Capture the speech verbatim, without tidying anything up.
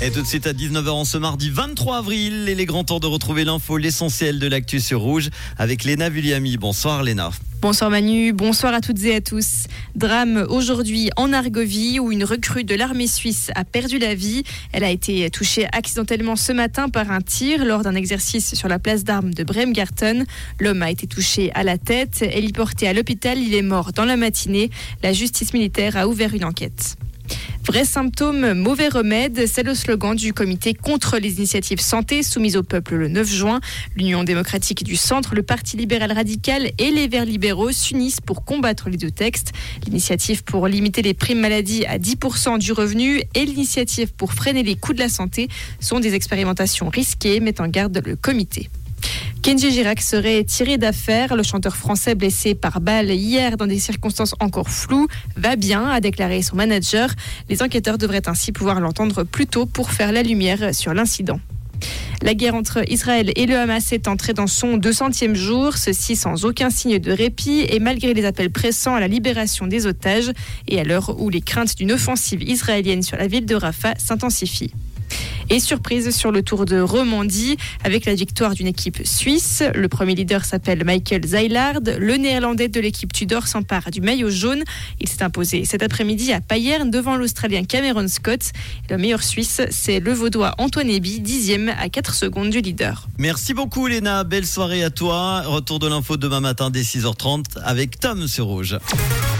Et tout de suite à dix-neuf heures en ce mardi vingt-trois avril, il est grand temps de retrouver l'info, l'essentiel de l'actu sur Rouge avec Léna Vulliamy. Bonsoir Léna. Bonsoir Manu, bonsoir à toutes et à tous. Drame aujourd'hui en Argovie où une recrue de l'armée suisse a perdu la vie. Elle a été touchée accidentellement ce matin par un tir lors d'un exercice sur la place d'armes de Bremgarten. L'homme a été touché à la tête, héliporté à l'hôpital, il est mort dans la matinée. La justice militaire a ouvert une enquête. Vrai symptôme, mauvais remède, c'est le slogan du comité contre les initiatives santé soumises au peuple le neuf juin. L'Union démocratique du centre, le Parti libéral radical et les Verts libéraux s'unissent pour combattre les deux textes. L'initiative pour limiter les primes maladie à dix pour cent du revenu et l'initiative pour freiner les coûts de la santé sont des expérimentations risquées, met en garde le comité. Kenji Girac serait tiré d'affaire. Le chanteur français blessé par balle hier dans des circonstances encore floues va bien, a déclaré son manager. Les enquêteurs devraient ainsi pouvoir l'entendre plus tôt pour faire la lumière sur l'incident. La guerre entre Israël et le Hamas est entrée dans son deux centième jour, ceci sans aucun signe de répit et malgré les appels pressants à la libération des otages et à l'heure où les craintes d'une offensive israélienne sur la ville de Rafah s'intensifient. Et surprise sur le Tour de Romandie avec la victoire d'une équipe suisse. Le premier leader s'appelle Michael Zeilhard. Le néerlandais de l'équipe Tudor s'empare du maillot jaune. Il s'est imposé cet après-midi à Payerne devant l'Australien Cameron Scott. Le meilleur Suisse, c'est le Vaudois Antoine Eby, dixième à quatre secondes du leader. Merci beaucoup Léna, belle soirée à toi. Retour de l'info demain matin dès six heures trente avec Tom sur Rouge.